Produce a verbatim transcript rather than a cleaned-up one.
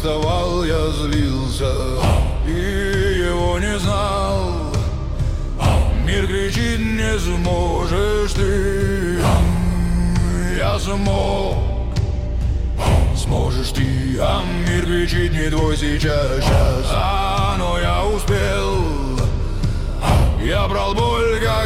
уставал, я злился и его не знал. Мир кричит: не сможешь ты. Я смог. Сможешь ты, а мир кричит: не твой сейчас, сейчас. А, но я успел. Я брал боль как